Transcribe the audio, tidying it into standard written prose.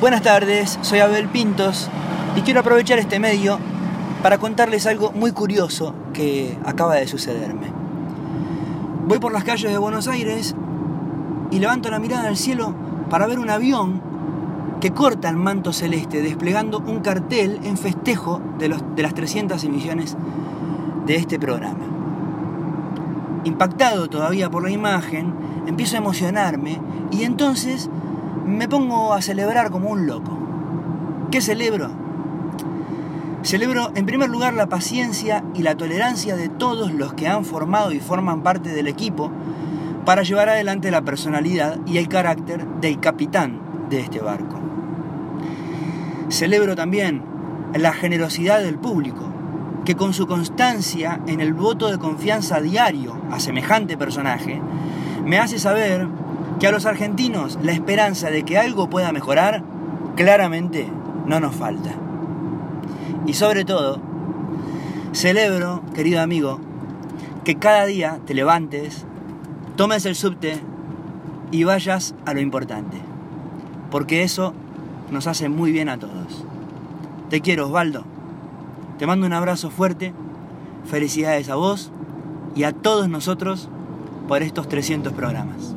Buenas tardes, soy Abel Pintos y quiero aprovechar este medio para contarles algo muy curioso que acaba de sucederme. Voy por las calles de Buenos Aires y levanto la mirada al cielo para ver un avión que corta el manto celeste desplegando un cartel en festejo de las 300 emisiones de este programa. Impactado todavía por la imagen, empiezo a emocionarme y entonces me pongo a celebrar como un loco. ¿Qué celebro? Celebro en primer lugar la paciencia y la tolerancia de todos los que han formado y forman parte del equipo para llevar adelante la personalidad y el carácter del capitán de este barco. Celebro también la generosidad del público, que con su constancia en el voto de confianza diario a semejante personaje, me hace saber que a los argentinos la esperanza de que algo pueda mejorar, claramente no nos falta. Y sobre todo, celebro, querido amigo, que cada día te levantes, tomes el subte y vayas a lo importante, porque eso nos hace muy bien a todos. Te quiero, Osvaldo. Te mando un abrazo fuerte, felicidades a vos y a todos nosotros por estos 300 programas.